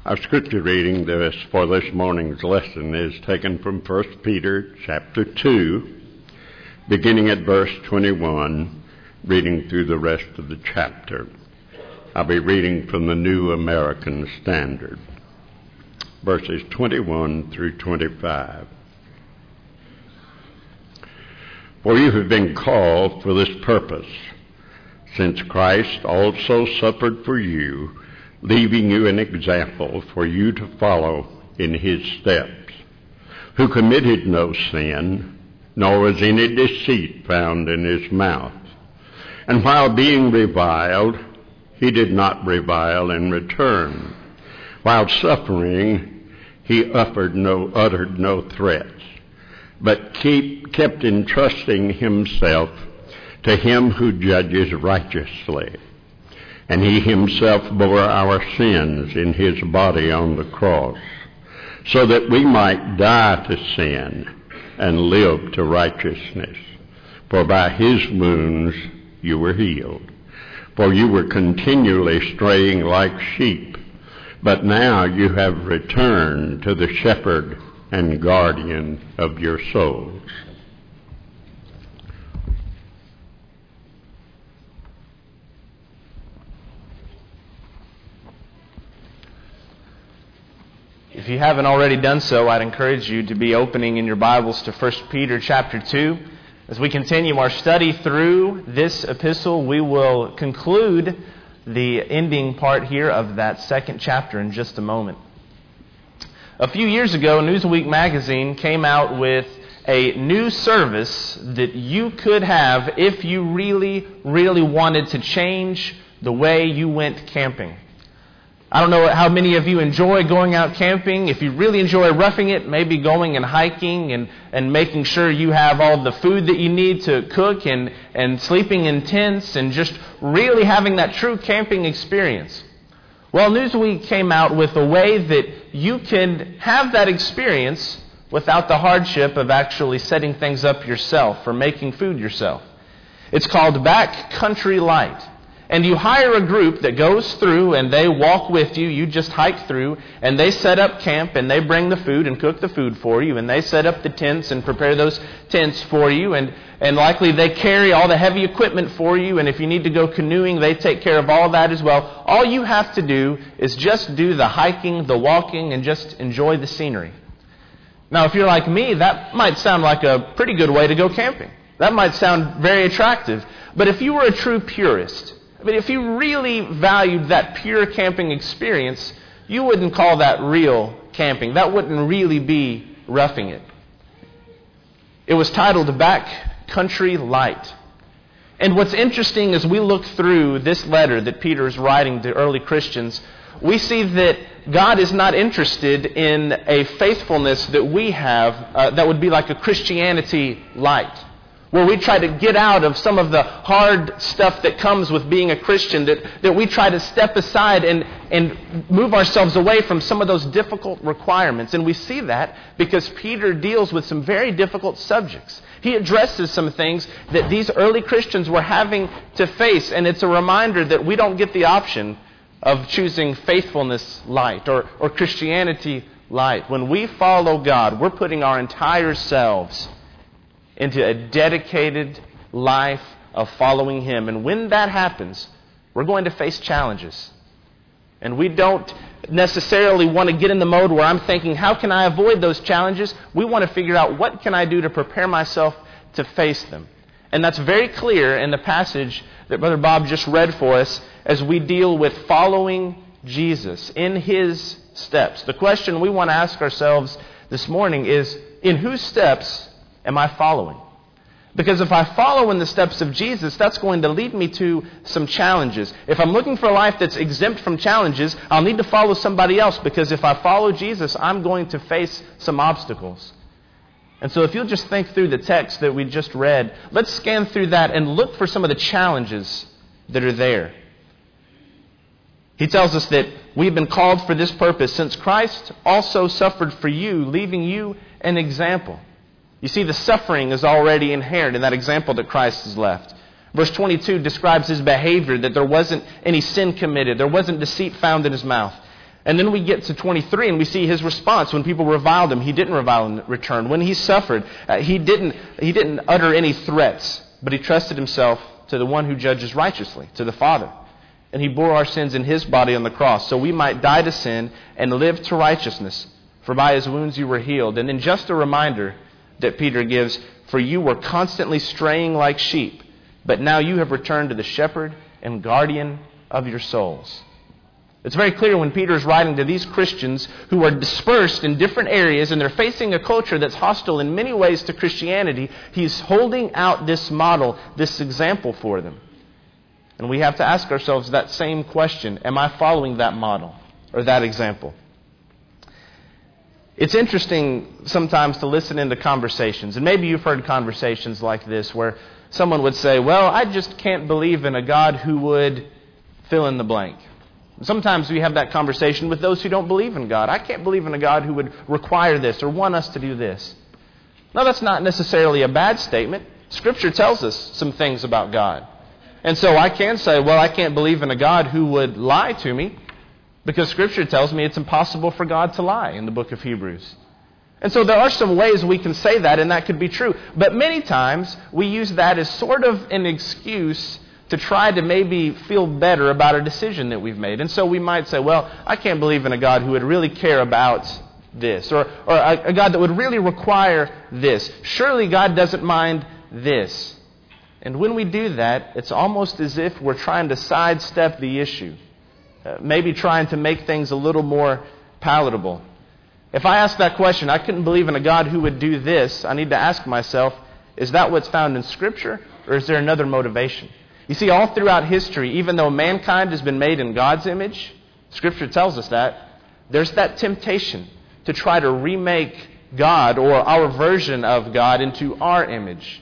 Our scripture reading for this morning's lesson is taken from 1 Peter chapter 2, beginning at verse 21, reading through the rest of the chapter. I'll be reading from the New American Standard, verses 21 through 25. For you have been called for this purpose, since Christ also suffered for you, leaving you an example for you to follow in his steps, who committed no sin, nor was any deceit found in his mouth. And while being reviled, he did not revile in return. While suffering, he uttered no threats, but kept entrusting himself to him who judges righteously. And he himself bore our sins in his body on the cross, so that we might die to sin and live to righteousness. For by his wounds you were healed. For you were continually straying like sheep, but now you have returned to the shepherd and guardian of your souls. If you haven't already done so, I'd encourage you to be opening in your Bibles to 1 Peter chapter 2. As we continue our study through this epistle, we will conclude the ending part here of that second chapter in just a moment. A few years ago, Newsweek magazine came out with a new service that you could have if you really, really wanted to change the way you went camping. I don't know how many of you enjoy going out camping. If you really enjoy roughing it, maybe going and hiking and making sure you have all the food that you need to cook and sleeping in tents and just really having that true camping experience. Well, Newsweek came out with a way that you can have that experience without the hardship of actually setting things up yourself or making food yourself. It's called Backcountry Light. And you hire a group that goes through and they walk with you. You just hike through and they set up camp and they bring the food and cook the food for you. And they set up the tents and prepare those tents for you. And likely they carry all the heavy equipment for you. And if you need to go canoeing, they take care of all that as well. All you have to do is just do the hiking, the walking, and just enjoy the scenery. Now, if you're like me, that might sound like a pretty good way to go camping. That might sound very attractive. But if you were a true purist, if you really valued that pure camping experience, you wouldn't call that real camping. That wouldn't really be roughing it. It was titled Backcountry Light. And what's interesting as we look through this letter that Peter is writing to early Christians, we see that God is not interested in a faithfulness that we have that would be like a Christianity light, where we try to get out of some of the hard stuff that comes with being a Christian, that we try to step aside and move ourselves away from some of those difficult requirements. And we see that because Peter deals with some very difficult subjects. He addresses some things that these early Christians were having to face, and it's a reminder that we don't get the option of choosing faithfulness light or Christianity light. When we follow God, we're putting our entire selves into a dedicated life of following him. And when that happens, we're going to face challenges. And we don't necessarily want to get in the mode where I'm thinking, how can I avoid those challenges? We want to figure out, what can I do to prepare myself to face them? And that's very clear in the passage that Brother Bob just read for us as we deal with following Jesus in his steps. The question we want to ask ourselves this morning is, in whose steps am I following? Because if I follow in the steps of Jesus, that's going to lead me to some challenges. If I'm looking for a life that's exempt from challenges, I'll need to follow somebody else, because if I follow Jesus, I'm going to face some obstacles. And so if you'll just think through the text that we just read, let's scan through that and look for some of the challenges that are there. He tells us that we've been called for this purpose, since Christ also suffered for you, leaving you an example. You see, the suffering is already inherent in that example that Christ has left. Verse 22 describes his behavior, that there wasn't any sin committed. There wasn't deceit found in his mouth. And then we get to 23 and we see his response. When people reviled him, he didn't revile in return. When he suffered, he didn't utter any threats, but he trusted himself to the one who judges righteously, to the Father. And he bore our sins in his body on the cross, so we might die to sin and live to righteousness. For by his wounds you were healed. And then just a reminder that Peter gives, for you were constantly straying like sheep, but now you have returned to the shepherd and guardian of your souls. It's very clear when Peter is writing to these Christians who are dispersed in different areas and they're facing a culture that's hostile in many ways to Christianity, he's holding out this model, this example for them. And we have to ask ourselves that same question. Am I following that model or that example? It's interesting sometimes to listen into conversations. And maybe you've heard conversations like this where someone would say, well, I just can't believe in a God who would fill in the blank. Sometimes we have that conversation with those who don't believe in God. I can't believe in a God who would require this or want us to do this. No, that's not necessarily a bad statement. Scripture tells us some things about God. And so I can say, well, I can't believe in a God who would lie to me because Scripture tells me it's impossible for God to lie in the book of Hebrews. And so there are some ways we can say that, and that could be true. But many times we use that as sort of an excuse to try to maybe feel better about a decision that we've made. And so we might say, well, I can't believe in a God who would really care about this, or a God that would really require this. Surely God doesn't mind this. And when we do that, it's almost as if we're trying to sidestep the issue, maybe trying to make things a little more palatable. If I ask that question, I couldn't believe in a God who would do this, I need to ask myself, is that what's found in Scripture, or is there another motivation? You see, all throughout history, even though mankind has been made in God's image, Scripture tells us that, there's that temptation to try to remake God or our version of God into our image.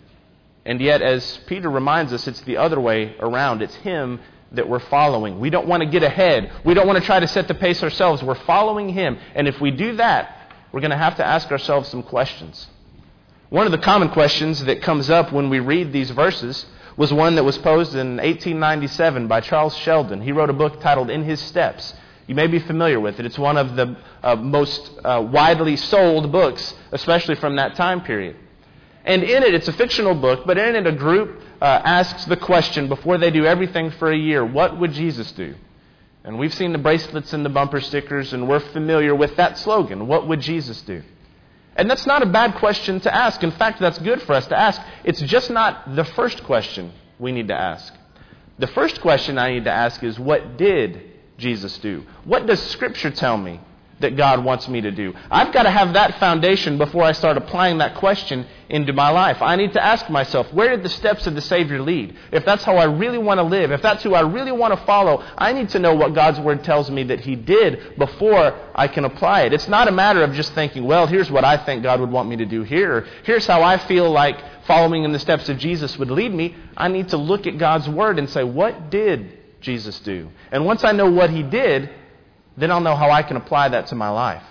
And yet, as Peter reminds us, it's the other way around. It's Him that we're following. We don't want to get ahead. We don't want to try to set the pace ourselves. We're following Him. And if we do that, we're going to have to ask ourselves some questions. One of the common questions that comes up when we read these verses was one that was posed in 1897 by Charles Sheldon. He wrote a book titled In His Steps. You may be familiar with it. It's one of the most widely sold books, especially from that time period. And in it, it's a fictional book, but in it a group asks the question before they do everything for a year, what would Jesus do? And we've seen the bracelets and the bumper stickers, and we're familiar with that slogan, what would Jesus do? And that's not a bad question to ask. In fact, that's good for us to ask. It's just not the first question we need to ask. The first question I need to ask is, what did Jesus do? What does Scripture tell me that God wants me to do? I've got to have that foundation before I start applying that question into my life. I need to ask myself, where did the steps of the Savior lead? If that's how I really want to live, if that's who I really want to follow, I need to know what God's Word tells me that He did before I can apply it. It's not a matter of just thinking, well, here's what I think God would want me to do here, or here's how I feel like following in the steps of Jesus would lead me. I need to look at God's Word and say, what did Jesus do? And once I know what He did, then I'll know how I can apply that to my life.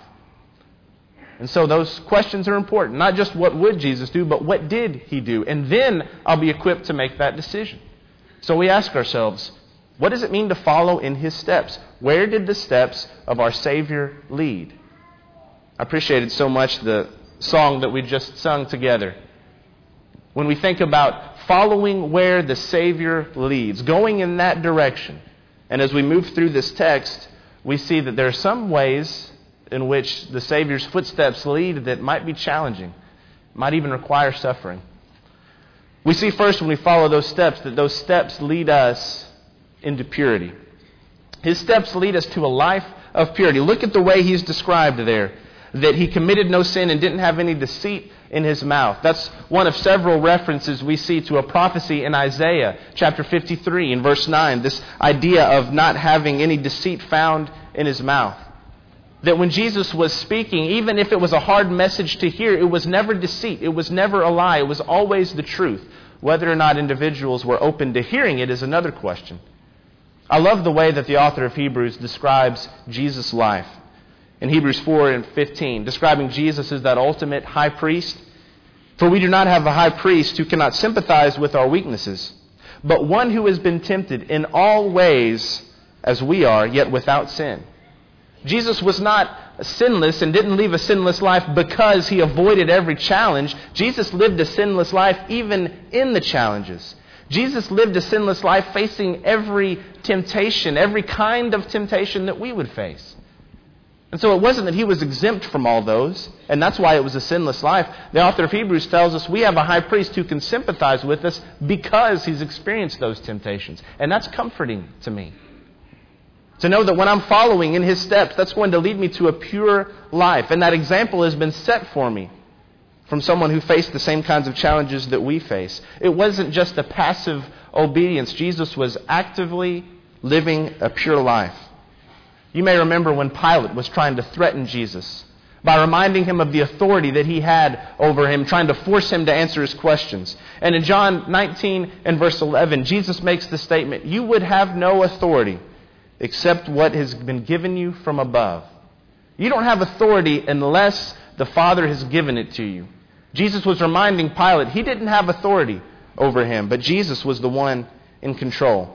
And so those questions are important. Not just what would Jesus do, but what did He do? And then I'll be equipped to make that decision. So we ask ourselves, what does it mean to follow in His steps? Where did the steps of our Savior lead? I appreciated so much the song that we just sung together. When we think about following where the Savior leads, going in that direction. And as we move through this text, we see that there are some ways in which the Savior's footsteps lead that might be challenging, might even require suffering. We see first when we follow those steps that those steps lead us into purity. His steps lead us to a life of purity. Look at the way He's described there, that He committed no sin and didn't have any deceit in His mouth. That's one of several references we see to a prophecy in Isaiah chapter 53 in verse 9, this idea of not having any deceit found in His mouth. That when Jesus was speaking, even if it was a hard message to hear, it was never deceit, it was never a lie, it was always the truth. Whether or not individuals were open to hearing it is another question. I love the way that the author of Hebrews describes Jesus' life. In Hebrews 4:15, describing Jesus as that ultimate high priest. For we do not have a high priest who cannot sympathize with our weaknesses, but one who has been tempted in all ways as we are, yet without sin. Jesus was not sinless and didn't live a sinless life because he avoided every challenge. Jesus lived a sinless life even in the challenges. Jesus lived a sinless life facing every temptation, every kind of temptation that we would face. And so it wasn't that he was exempt from all those, and that's why it was a sinless life. The author of Hebrews tells us we have a high priest who can sympathize with us because he's experienced those temptations. And that's comforting to me. To know that when I'm following in his steps, that's going to lead me to a pure life. And that example has been set for me from someone who faced the same kinds of challenges that we face. It wasn't just a passive obedience. Jesus was actively living a pure life. You may remember when Pilate was trying to threaten Jesus by reminding him of the authority that he had over him, trying to force him to answer his questions. And in John 19 and verse 11, Jesus makes the statement, "You would have no authority except what has been given you from above." You don't have authority unless the Father has given it to you. Jesus was reminding Pilate he didn't have authority over him, but Jesus was the one in control.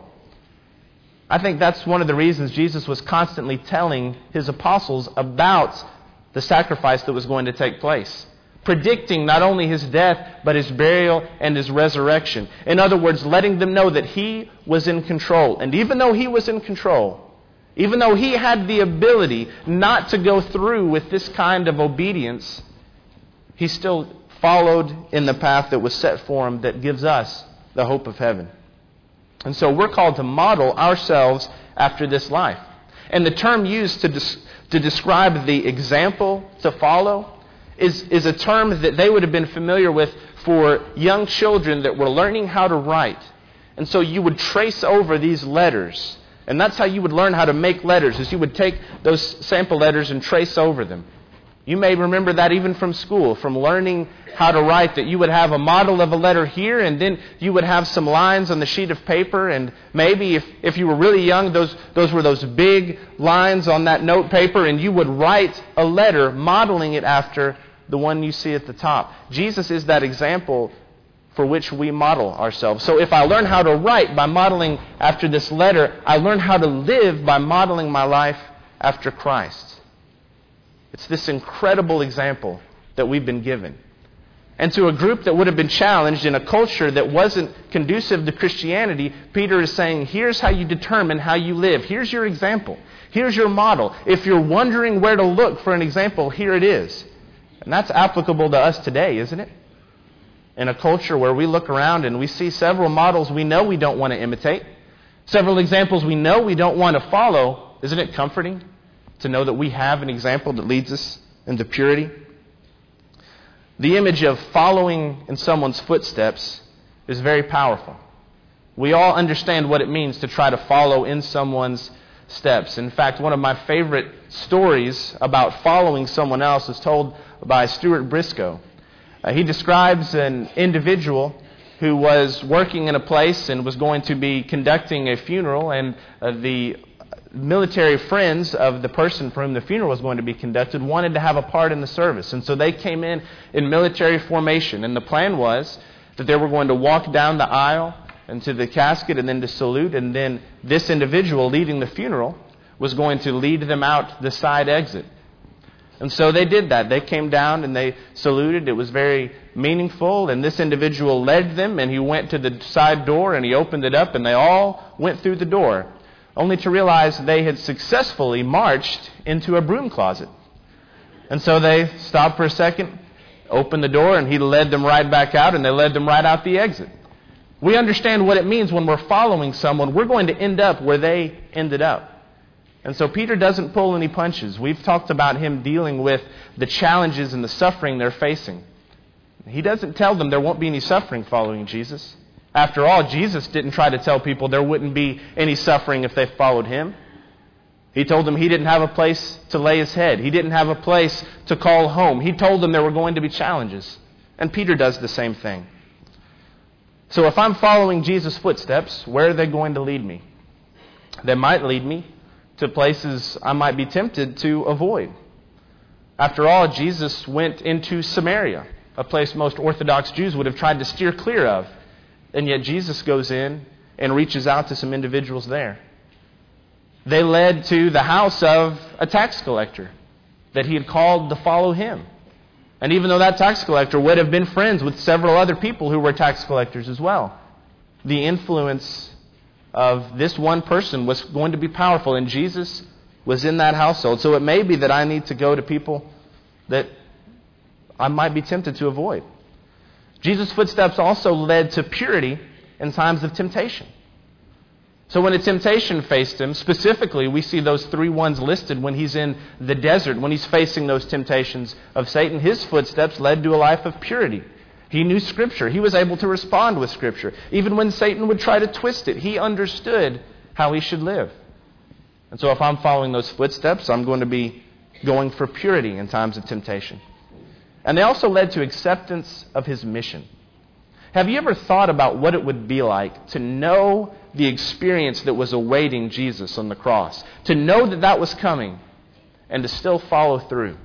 I think that's one of the reasons Jesus was constantly telling his apostles about the sacrifice that was going to take place, predicting not only his death, but his burial and his resurrection. In other words, letting them know that he was in control. And even though he was in control, even though he had the ability not to go through with this kind of obedience, he still followed in the path that was set for him that gives us the hope of heaven. And so we're called to model ourselves after this life. And the term used to describe the example to follow is a term that they would have been familiar with for young children that were learning how to write. And so you would trace over these letters. And that's how you would learn how to make letters, is you would take those sample letters and trace over them. You may remember that even from school, from learning how to write, that you would have a model of a letter here, and then you would have some lines on the sheet of paper, and maybe if you were really young, those were those big lines on that note paper, and you would write a letter modeling it after the one you see at the top. Jesus is that example for which we model ourselves. So if I learn how to write by modeling after this letter, I learn how to live by modeling my life after Christ. It's this incredible example that we've been given. And to a group that would have been challenged in a culture that wasn't conducive to Christianity, Peter is saying, here's how you determine how you live. Here's your example. Here's your model. If you're wondering where to look for an example, here it is. And that's applicable to us today, isn't it? In a culture where we look around and we see several models we know we don't want to imitate, several examples we know we don't want to follow, isn't it comforting to know that we have an example that leads us into purity? The image of following in someone's footsteps is very powerful. We all understand what it means to try to follow in someone's steps. In fact, one of my favorite stories about following someone else is told by Stuart Briscoe. He describes an individual who was working in a place and was going to be conducting a funeral, and the military friends of the person for whom the funeral was going to be conducted wanted to have a part in the service. And so they came in military formation. And the plan was that they were going to walk down the aisle into the casket and then to salute. And then this individual leading the funeral was going to lead them out the side exit. And so they did that. They came down and they saluted. It was very meaningful. And this individual led them, and he went to the side door and he opened it up, and they all went through the door, only to realize they had successfully marched into a broom closet. And so they stopped for a second, opened the door, and he led them right back out, and they led them right out the exit. We understand what it means when we're following someone. We're going to end up where they ended up. And so Peter doesn't pull any punches. We've talked about him dealing with the challenges and the suffering they're facing. He doesn't tell them there won't be any suffering following Jesus. After all, Jesus didn't try to tell people there wouldn't be any suffering if they followed him. He told them he didn't have a place to lay his head. He didn't have a place to call home. He told them there were going to be challenges. And Peter does the same thing. So if I'm following Jesus' footsteps, where are they going to lead me? They might lead me to places I might be tempted to avoid. After all, Jesus went into Samaria, a place most Orthodox Jews would have tried to steer clear of. And yet Jesus goes in and reaches out to some individuals there. They led to the house of a tax collector that he had called to follow him. And even though that tax collector would have been friends with several other people who were tax collectors as well, the influence of this one person was going to be powerful, and Jesus was in that household. So it may be that I need to go to people that I might be tempted to avoid. Jesus' footsteps also led to purity in times of temptation. So when a temptation faced him, specifically we see those 3 ones listed when he's in the desert, when he's facing those temptations of Satan. His footsteps led to a life of purity. He knew Scripture. He was able to respond with Scripture. Even when Satan would try to twist it, he understood how he should live. And so if I'm following those footsteps, I'm going to be going for purity in times of temptation. And they also led to acceptance of his mission. Have you ever thought about what it would be like to know the experience that was awaiting Jesus on the cross? To know that that was coming and to still follow through.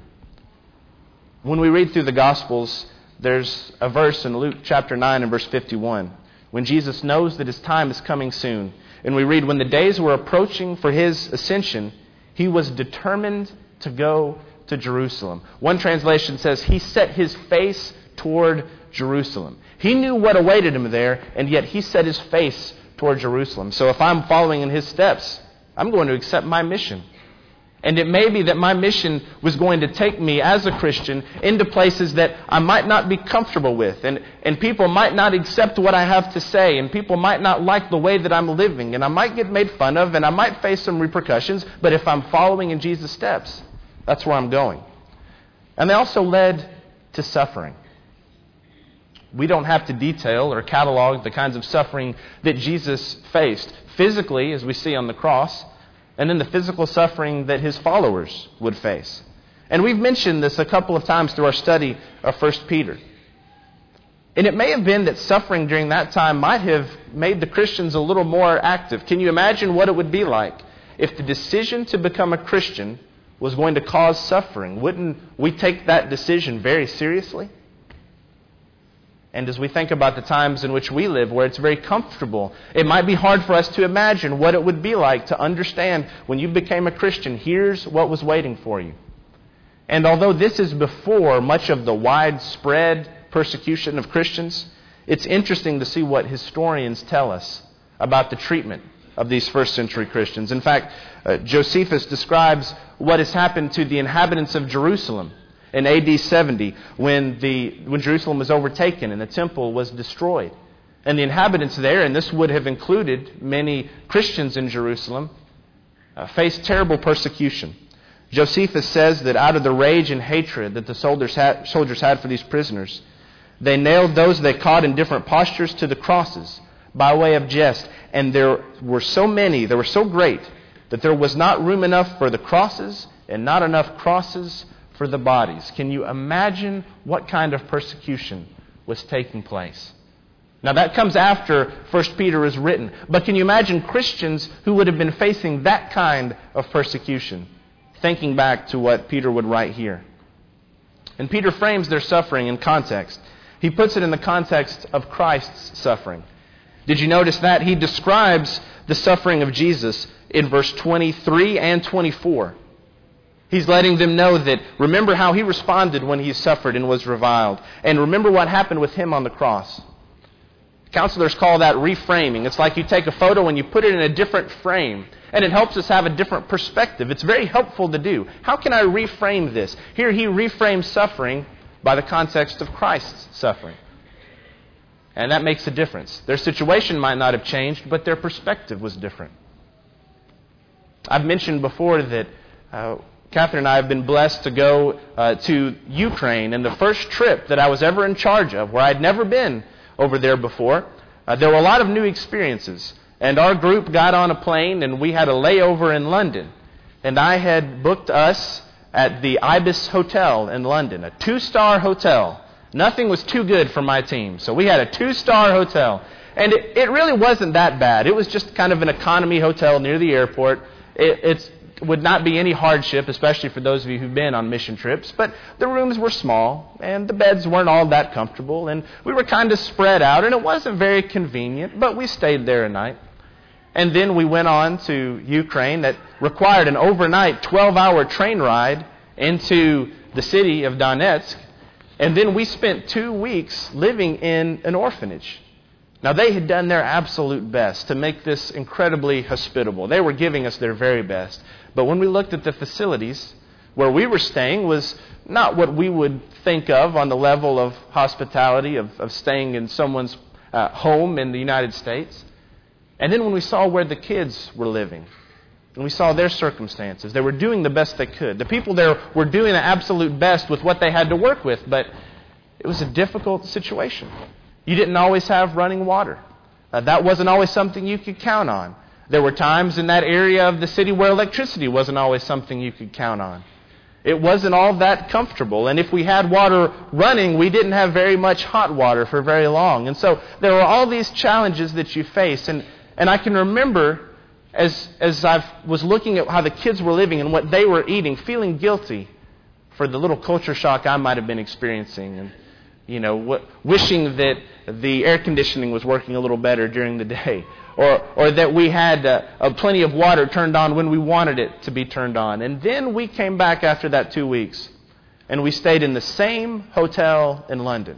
When we read through the Gospels, there's a verse in Luke chapter 9 and verse 51 when Jesus knows that his time is coming soon. And we read, when the days were approaching for his ascension, he was determined to go to Jerusalem. One translation says he set his face toward Jerusalem. He knew what awaited him there, and yet he set his face toward Jerusalem. So if I'm following in his steps, I'm going to accept my mission. And it may be that my mission was going to take me as a Christian into places that I might not be comfortable with. And people might not accept what I have to say. And people might not like the way that I'm living. And I might get made fun of. And I might face some repercussions. But if I'm following in Jesus' steps, that's where I'm going. And they also led to suffering. We don't have to detail or catalog the kinds of suffering that Jesus faced physically, as we see on the cross, and then the physical suffering that his followers would face. And we've mentioned this a couple of times through our study of 1 Peter. And it may have been that suffering during that time might have made the Christians a little more active. Can you imagine what it would be like if the decision to become a Christian was going to cause suffering? Wouldn't we take that decision very seriously? And as we think about the times in which we live, where it's very comfortable, it might be hard for us to imagine what it would be like to understand when you became a Christian, here's what was waiting for you. And although this is before much of the widespread persecution of Christians, it's interesting to see what historians tell us about the treatment of these first century Christians. In fact, Josephus describes what has happened to the inhabitants of Jerusalem in AD 70, when Jerusalem was overtaken and the temple was destroyed. And the inhabitants there, and this would have included many Christians in Jerusalem, faced terrible persecution. Josephus says that out of the rage and hatred that the soldiers had for these prisoners, they nailed those they caught in different postures to the crosses by way of jest. And there were so many, they were so great, that there was not room enough for the crosses and not enough crosses for the bodies. Can you imagine what kind of persecution was taking place? Now that comes after 1 Peter is written. But can you imagine Christians who would have been facing that kind of persecution? Thinking back to what Peter would write here. And Peter frames their suffering in context. He puts it in the context of Christ's suffering. Did you notice that? He describes the suffering of Jesus in verse 23 and 24. He's letting them know that remember how he responded when he suffered and was reviled. And remember what happened with him on the cross. Counselors call that reframing. It's like you take a photo and you put it in a different frame. And it helps us have a different perspective. It's very helpful to do. How can I reframe this? Here he reframes suffering by the context of Christ's suffering. And that makes a difference. Their situation might not have changed, but their perspective was different. I've mentioned before that Catherine and I have been blessed to go to Ukraine. And the first trip that I was ever in charge of, where I'd never been over there before, there were a lot of new experiences. And our group got on a plane and we had a layover in London. And I had booked us at the Ibis Hotel in London, a 2-star hotel. Nothing was too good for my team. So we had a 2-star hotel. And it really wasn't that bad. It was just kind of an economy hotel near the airport. It would not be any hardship, especially for those of you who've been on mission trips. But the rooms were small, and the beds weren't all that comfortable, and we were kind of spread out, and it wasn't very convenient, but we stayed there a night. And then we went on to Ukraine that required an overnight 12-hour train ride into the city of Donetsk. And then we spent 2 weeks living in an orphanage. Now, they had done their absolute best to make this incredibly hospitable. They were giving us their very best. But when we looked at the facilities, where we were staying was not what we would think of on the level of hospitality, of staying in someone's home in the United States. And then when we saw where the kids were living, and we saw their circumstances, they were doing the best they could. The people there were doing the absolute best with what they had to work with, but it was a difficult situation. You didn't always have running water. That wasn't always something you could count on. There were times in that area of the city where electricity wasn't always something you could count on. It wasn't all that comfortable. And if we had water running, we didn't have very much hot water for very long. And so there were all these challenges that you face. And I can remember as I was looking at how the kids were living and what they were eating, feeling guilty for the little culture shock I might have been experiencing. And, wishing that the air conditioning was working a little better during the day. Or that we had plenty of water turned on when we wanted it to be turned on. And then we came back after that 2 weeks, and we stayed in the same hotel in London.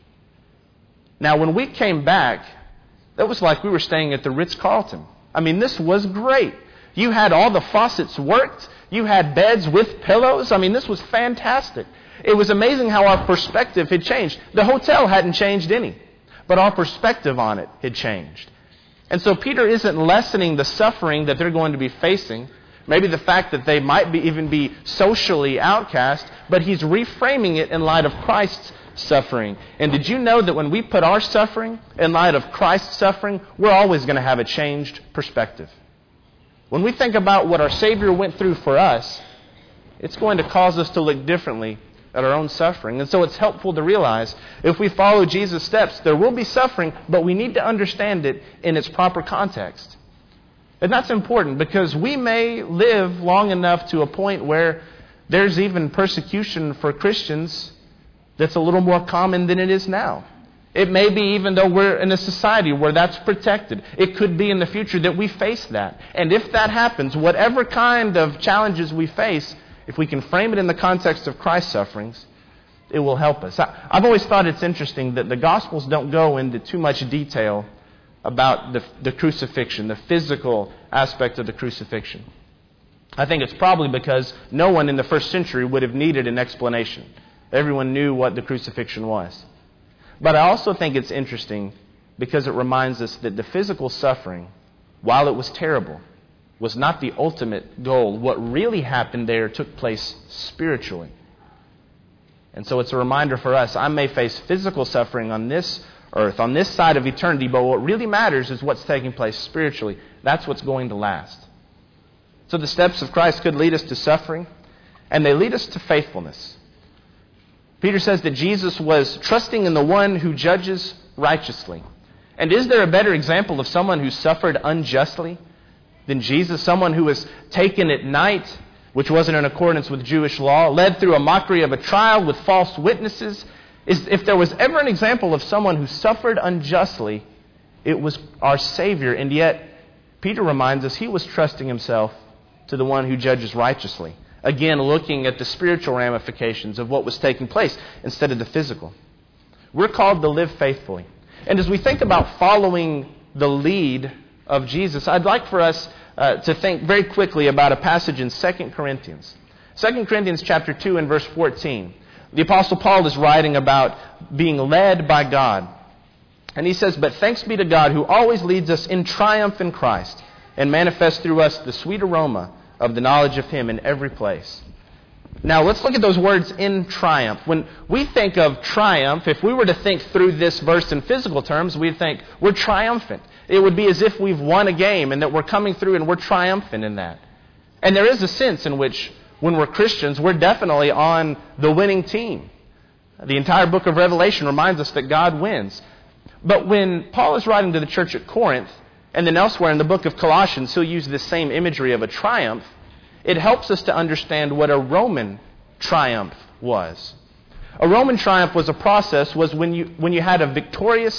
Now, when we came back, that was like we were staying at the Ritz-Carlton. I mean, this was great. You had all the faucets worked. You had beds with pillows. I mean, this was fantastic. It was amazing how our perspective had changed. The hotel hadn't changed any, but our perspective on it had changed. And so Peter isn't lessening the suffering that they're going to be facing, maybe the fact that they might even be socially outcast, but he's reframing it in light of Christ's suffering. And did you know that when we put our suffering in light of Christ's suffering, we're always going to have a changed perspective? When we think about what our Savior went through for us, it's going to cause us to look differently at our own suffering. And so it's helpful to realize if we follow Jesus' steps, there will be suffering, but we need to understand it in its proper context. And that's important because we may live long enough to a point where there's even persecution for Christians that's a little more common than it is now. It may be even though we're in a society where that's protected. It could be in the future that we face that. And if that happens, whatever kind of challenges we face, if we can frame it in the context of Christ's sufferings, it will help us. I've always thought it's interesting that the Gospels don't go into too much detail about the crucifixion, the physical aspect of the crucifixion. I think it's probably because no one in the first century would have needed an explanation. Everyone knew what the crucifixion was. But I also think it's interesting because it reminds us that the physical suffering, while it was terrible, was not the ultimate goal. What really happened there took place spiritually. And so it's a reminder for us, I may face physical suffering on this earth, on this side of eternity, but what really matters is what's taking place spiritually. That's what's going to last. So the steps of Christ could lead us to suffering, and they lead us to faithfulness. Peter says that Jesus was trusting in the one who judges righteously. And is there a better example of someone who suffered unjustly than Jesus? Someone who was taken at night, which wasn't in accordance with Jewish law, led through a mockery of a trial with false witnesses. If there was ever an example of someone who suffered unjustly, it was our Savior. And yet, Peter reminds us he was trusting himself to the one who judges righteously. Again, looking at the spiritual ramifications of what was taking place instead of the physical. We're called to live faithfully. And as we think about following the lead of Jesus, I'd like for us to think very quickly about a passage in 2 Corinthians. 2 Corinthians chapter 2 and verse 14. The Apostle Paul is writing about being led by God. And he says, "But thanks be to God who always leads us in triumph in Christ and manifests through us the sweet aroma of the knowledge of Him in every place." Now, let's look at those words, in triumph. When we think of triumph, if we were to think through this verse in physical terms, we'd think we're triumphant. It would be as if we've won a game and that we're coming through and we're triumphant in that. And there is a sense in which, when we're Christians, we're definitely on the winning team. The entire book of Revelation reminds us that God wins. But when Paul is writing to the church at Corinth, and then elsewhere in the book of Colossians, he'll use this same imagery of a triumph. It helps us to understand what a Roman triumph was. A Roman triumph was a process, was when you had a victorious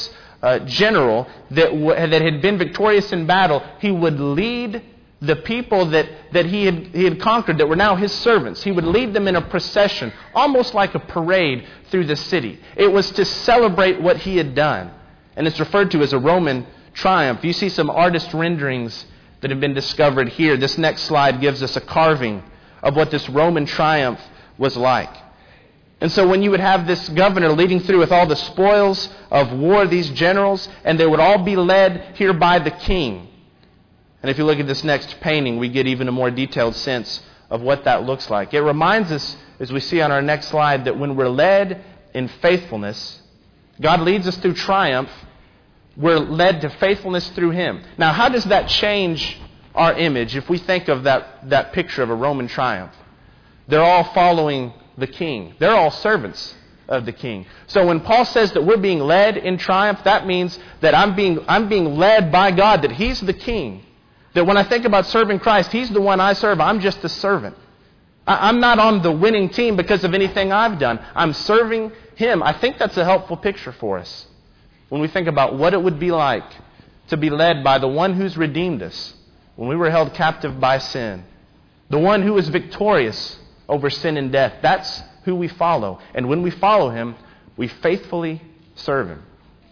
general that had been victorious in battle, he would lead the people that he had conquered, that were now his servants. He would lead them in a procession, almost like a parade through the city. It was to celebrate what he had done. And it's referred to as a Roman triumph. You see some artist renderings that have been discovered here. This next slide gives us a carving of what this Roman triumph was like. And so when you would have this governor leading through with all the spoils of war, these generals, and they would all be led here by the king. And if you look at this next painting, we get even a more detailed sense of what that looks like. It reminds us, as we see on our next slide, that when we're led in faithfulness, God leads us through triumph. We're led to faithfulness through Him. Now, how does that change our image if we think of that picture of a Roman triumph? They're all following the king. They're all servants of the king. So when Paul says that we're being led in triumph, that means that I'm being led by God, that He's the king. That when I think about serving Christ, He's the one I serve. I'm just a servant. I'm not on the winning team because of anything I've done. I'm serving Him. I think that's a helpful picture for us when we think about what it would be like to be led by the one who's redeemed us when we were held captive by sin. The one who is victorious over sin and death. That's who we follow. And when we follow Him, we faithfully serve Him.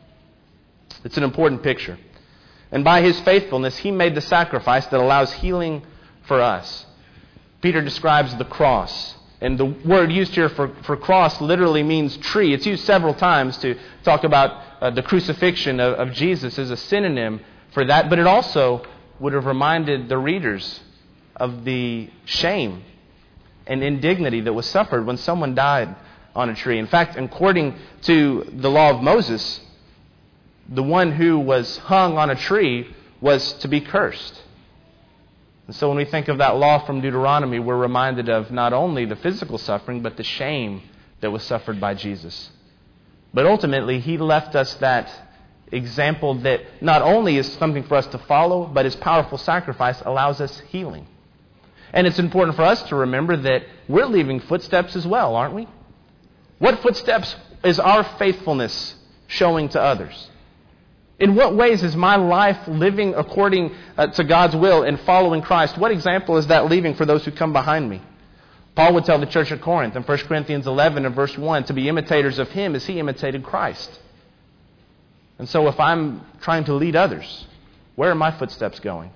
It's an important picture. And by His faithfulness, He made the sacrifice that allows healing for us. Peter describes the cross. And the word used here for cross literally means tree. It's used several times to talk about the crucifixion of Jesus as a synonym for that. But it also would have reminded the readers of the shame and indignity that was suffered when someone died on a tree. In fact, according to the law of Moses, the one who was hung on a tree was to be cursed. And so when we think of that law from Deuteronomy, we're reminded of not only the physical suffering, but the shame that was suffered by Jesus. But ultimately, He left us that example that not only is something for us to follow, but His powerful sacrifice allows us healing. And it's important for us to remember that we're leaving footsteps as well, aren't we? What footsteps is our faithfulness showing to others? In what ways is my life living according to God's will and following Christ? What example is that leaving for those who come behind me? Paul would tell the church at Corinth in 1 Corinthians 11 and verse 1 to be imitators of Him as He imitated Christ. And so if I'm trying to lead others, where are my footsteps going?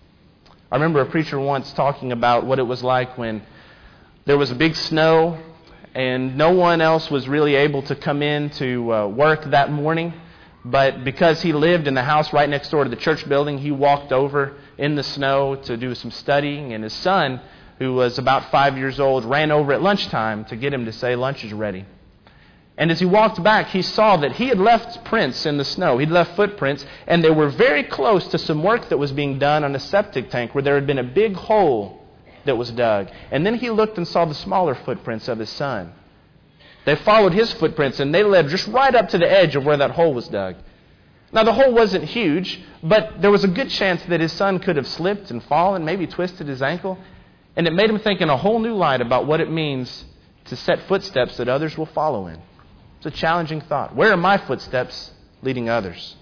I remember a preacher once talking about what it was like when there was a big snow and no one else was really able to come in to work that morning. But because he lived in the house right next door to the church building, he walked over in the snow to do some studying. And his son, who was about 5 years old, ran over at lunchtime to get him to say lunch is ready. And as he walked back, he saw that he had left prints in the snow. He'd left footprints, and they were very close to some work that was being done on a septic tank where there had been a big hole that was dug. And then he looked and saw the smaller footprints of his son. They followed his footprints, and they led just right up to the edge of where that hole was dug. Now, the hole wasn't huge, but there was a good chance that his son could have slipped and fallen, maybe twisted his ankle. And it made him think in a whole new light about what it means to set footsteps that others will follow in. It's a challenging thought. Where are my footsteps leading others?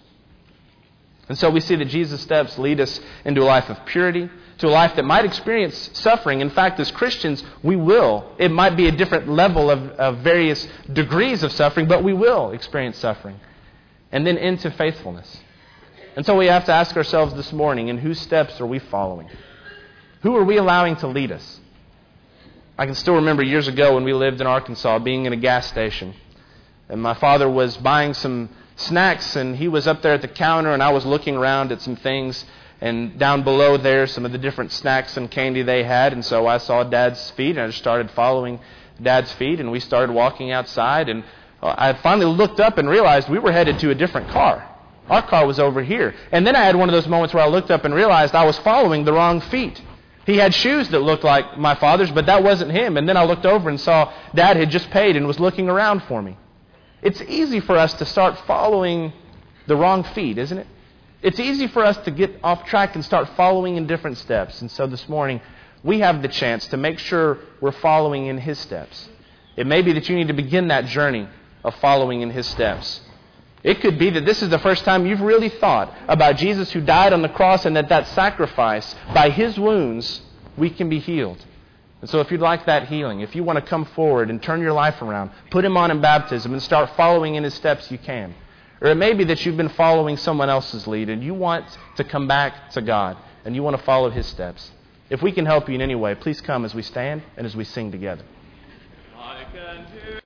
And so we see that Jesus' steps lead us into a life of purity, to a life that might experience suffering. In fact, as Christians, we will. It might be a different level of various degrees of suffering, but we will experience suffering. And then into faithfulness. And so we have to ask ourselves this morning, in whose steps are we following? Who are we allowing to lead us? I can still remember years ago when we lived in Arkansas, being in a gas station. And my father was buying some snacks, and he was up there at the counter, and I was looking around at some things. And down below there, some of the different snacks and candy they had. And so I saw Dad's feet, and I just started following Dad's feet, and we started walking outside. And I finally looked up and realized we were headed to a different car. Our car was over here. And then I had one of those moments where I looked up and realized I was following the wrong feet. He had shoes that looked like my father's, but that wasn't him. And then I looked over and saw Dad had just paid and was looking around for me. It's easy for us to start following the wrong feet, isn't it? It's easy for us to get off track and start following in different steps. And so this morning, we have the chance to make sure we're following in His steps. It may be that you need to begin that journey of following in His steps. It could be that this is the first time you've really thought about Jesus who died on the cross and that sacrifice, by His wounds, we can be healed. And so if you'd like that healing, if you want to come forward and turn your life around, put Him on in baptism and start following in His steps, you can. Or it may be that you've been following someone else's lead and you want to come back to God and you want to follow His steps. If we can help you in any way, please come as we stand and as we sing together.